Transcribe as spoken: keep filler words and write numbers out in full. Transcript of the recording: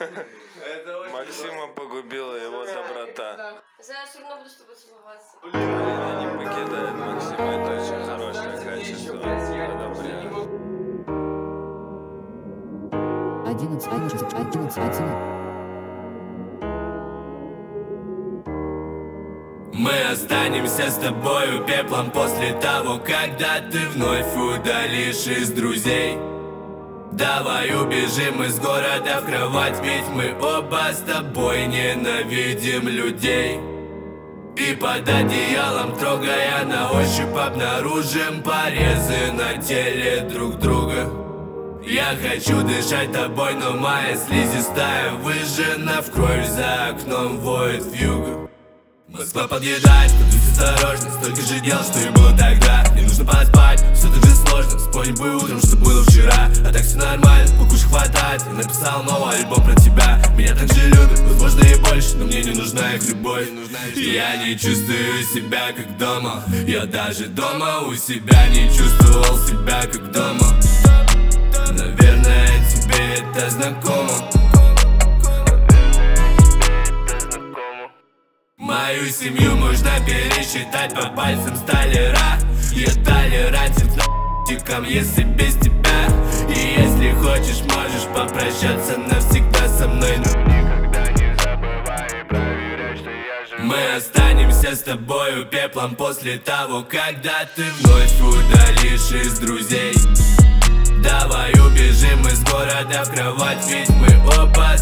Максима погубила его доброта. Я все равно буду с тобой целоваться. Она не покидает Максима, это очень хорошее качество. Одобряю. одиннадцать, одиннадцать, одиннадцать. Мы останемся с тобою пеплом после того, когда ты вновь удалишь из друзей. Давай убежим из города в кровать, ведь мы оба с тобой ненавидим людей. И под одеялом, трогая на ощупь, обнаружим порезы на теле друг друга. Я хочу дышать тобой, но моя слизистая выжжена в кровь, за окном воет вьюга. Москва подъезжает, будь осторожно, столько же дел, что и было тогда. Мне нужно поспать, все так же сложно, вспомнить бы утром, что было вчера. А так все нормально, покуш хватает. Я написал новый альбом про тебя. Меня так же любят, возможно и больше, но мне не нужна их любовь. Я не чувствую себя как дома. Я даже дома у себя не чувствовал себя как дома. Наверное, тебе это знакомо. Мою семью можно пересчитать по пальцам столяра. Я толерантен к наркотикам, если без тебя. И если хочешь, можешь попрощаться навсегда со мной, но никогда не забывай проверять, что я жив. Мы останемся с тобою пеплом после того, когда ты вновь удалишь из друзей. Давай убежим из города в кровать, ведь мы оба